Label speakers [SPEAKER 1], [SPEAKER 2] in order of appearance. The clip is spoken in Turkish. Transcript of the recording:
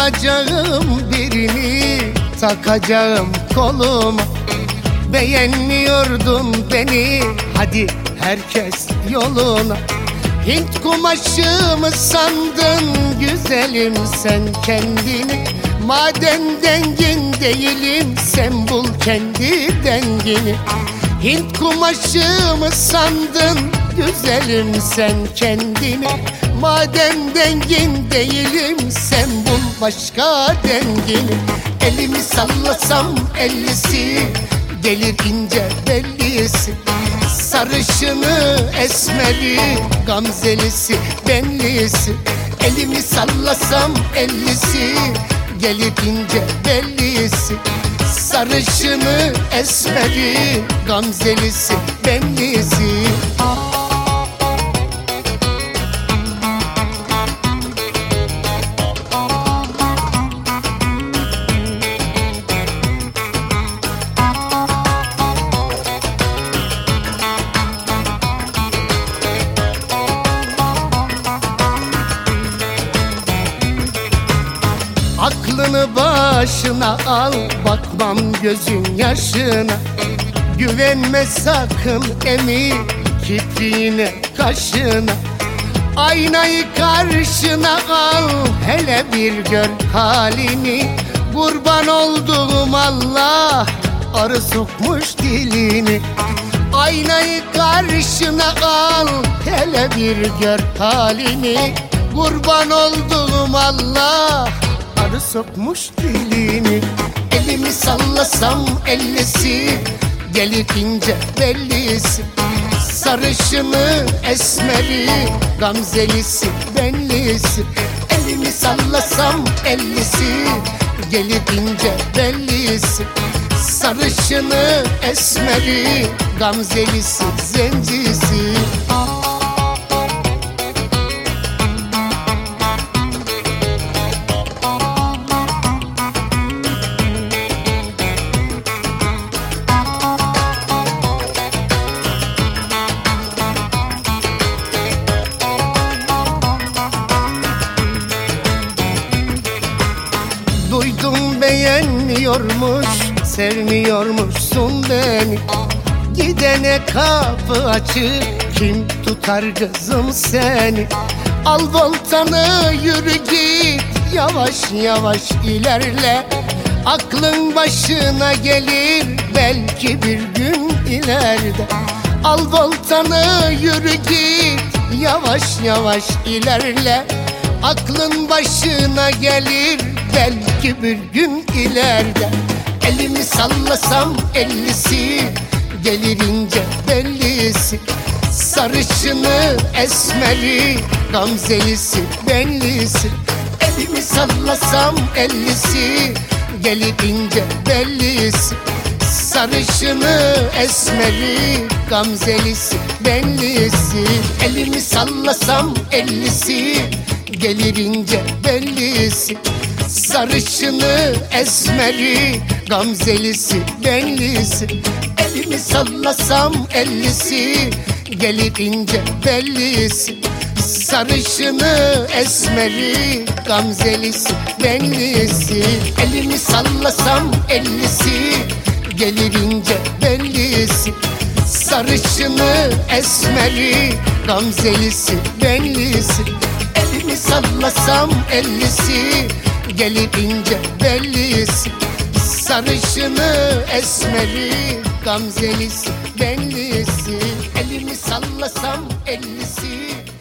[SPEAKER 1] Bulacağım birini, takacağım koluma. Beğenmiyordun beni, hadi herkes yoluna. Hint kumaşı mı sandın güzelim sen kendini? Madem dengin değilim, sen bul kendi dengini. Hint kumaşı mı sandın güzelim sen kendini? Madem dengin değilim, sen bul başka dengini. Elimi sallasam ellisi, gelir ince bellisi. Sarışını, esmeri, gamzelisi, benlisi. Elimi sallasam ellisi, gelir ince bellisi. Sarışını, esmeri, gamzelisi, benlisi. Aklını başına al, bakmam gözün yaşına. Güvenme sakın emi, kipriğine, kaşına. Aynayı karşına al, hele bir gör halini. Kurban olduğum Allah, arı sokmuş dilini. Aynayı karşına al, hele bir gör halini. Kurban olduğum Allah, arı sokmuş dilini. Elimi sallasam ellisi, gelir ince bellisi. Sarışını, esmeri, gamzelisi, benlisi. Elimi sallasam ellisi, gelir ince bellisi. Sarışını, esmeri, gamzelisi, zencisi. Duydum beğenmiyormuş, sevmiyormuşsun beni. Gidene kapı açık, kim tutar kızım seni? Al voltanı yürü git, yavaş yavaş ilerle. Aklın başına gelir belki bir gün ileride. Al voltanı yürü git, yavaş yavaş ilerle. Aklın başına gelir belki bir gün ileride. Elimi sallasam ellisi, gelir ince bellisi. Sarışını, esmeri, gamzelisi, benlisi. Elimi sallasam ellisi, gelir ince bellisi. Sarışını, esmeri, gamzelisi, benlisi. Elimi sallasam ellisi, gelir ince bellisi. Sarışını, esmeri, gamzelisi, benlisi. Elimi sallasam ellisi, gelir ince bellisi. Sarışını, esmeri, gamzelisi, benlisi. Elimi sallasam ellisi, gelir ince bellisi. Sarışını, esmeri, gamzelisi, benlisi. Elimi sallasam ellisi, gelir ince bellisi. Sarışını, esmeri, gamzelisi, benlisi. Elimi sallasam ellisi,